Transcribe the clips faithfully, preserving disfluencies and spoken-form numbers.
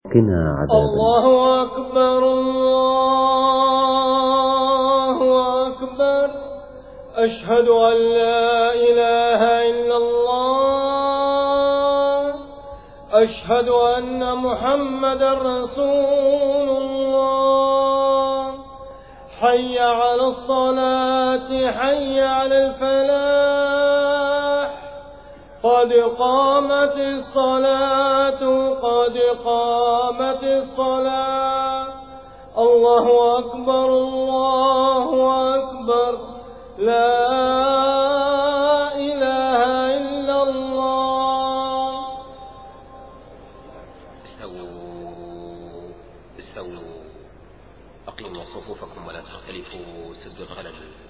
قنا عذاب الله أكبر الله أكبر أشهد أن لا إله إلا الله أشهد أن محمدا رسول الله حي على الصلاة حي على الفلاح قد قامت الصلاة قد قامت الصلاة الله أكبر الله أكبر لا إله إلا الله. استووا استووا أقيموا صفوفكم ولا تختلفوا سد الخلل.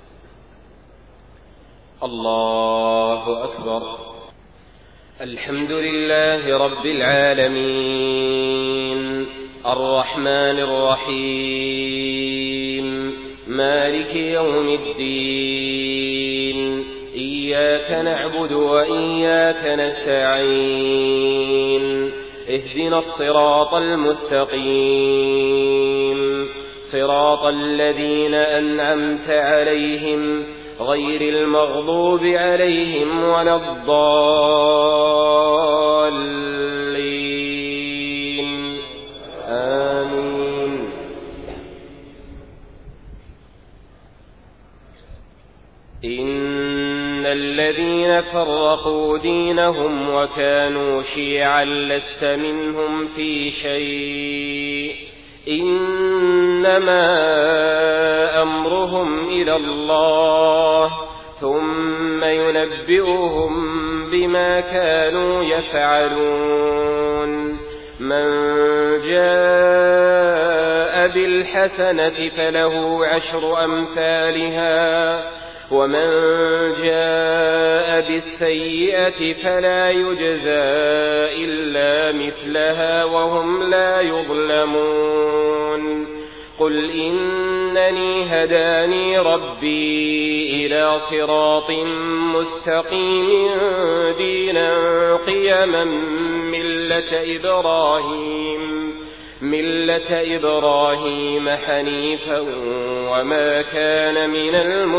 الله أكبر. الحمد لله رب العالمين الرحمن الرحيم مالك يوم الدين إياك نعبد وإياك نستعين اهدنا الصراط المستقيم صراط الذين أنعمت عليهم غير المغضوب عليهم ولا الضالين آمين. إن الذين فرقوا دينهم وكانوا شيعا لست منهم في شيء إنما أمرهم إلى الله ثم ينبئهم بما كانوا يفعلون. من جاء بالحسنة فله عشر أمثالها ومن جاء بالسيئة فلا يجزى إلا مثلها وهم لا يظلمون. قل إنني هداني ربي إلى صراط مستقيم دينا قيما ملة إبراهيم ملة إبراهيم حنيفا وما كان من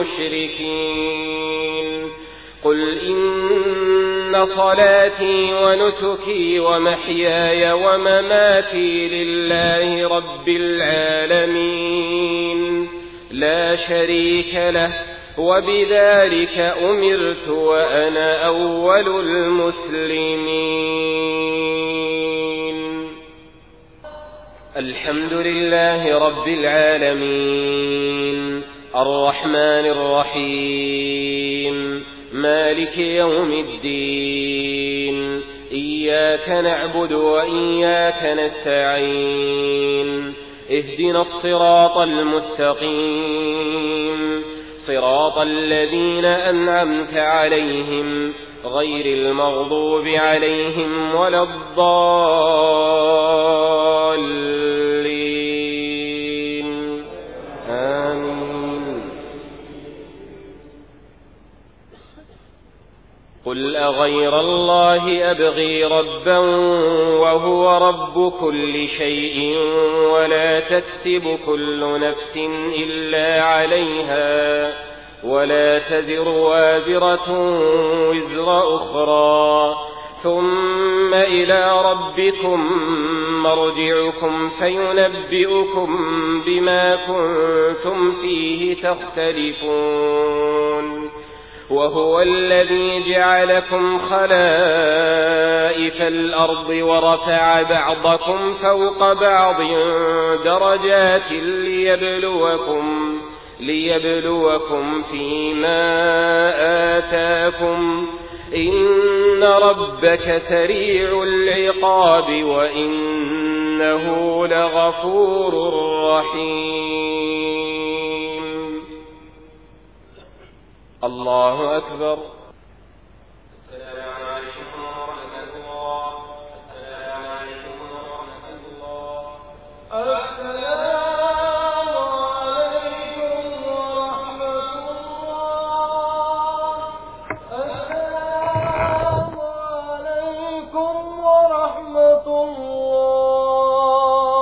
المشركين. قل إن صلاتي ونسكي ومحياي ومماتي لله رب العالمين لا شريك له وبذلك أمرت وأنا أول المسلمين. الحمد لله رب العالمين الرحمن الرحيم مالك يوم الدين إياك نعبد وإياك نستعين اهدنا الصراط المستقيم صراط الذين أنعمت عليهم غير المغضوب عليهم ولا الضالين آمين. قل أغير الله أبغي ربا وهو رب كل شيء ولا تكسب كل نفس إلا عليها ولا تزر وازرة وزر أخرى ثم إلى ربكم مرجعكم فينبئكم بما كنتم فيه تختلفون. وهو الذي جعلكم خلائف الأرض ورفع بعضكم فوق بعض درجات ليبلوكم ليبلوكم فيما آتاكم إن ربك سريع العقاب وإنه لغفور رحيم. الله أكبر. السلام عليكم ورحمة الله. السلام عليكم ورحمة الله.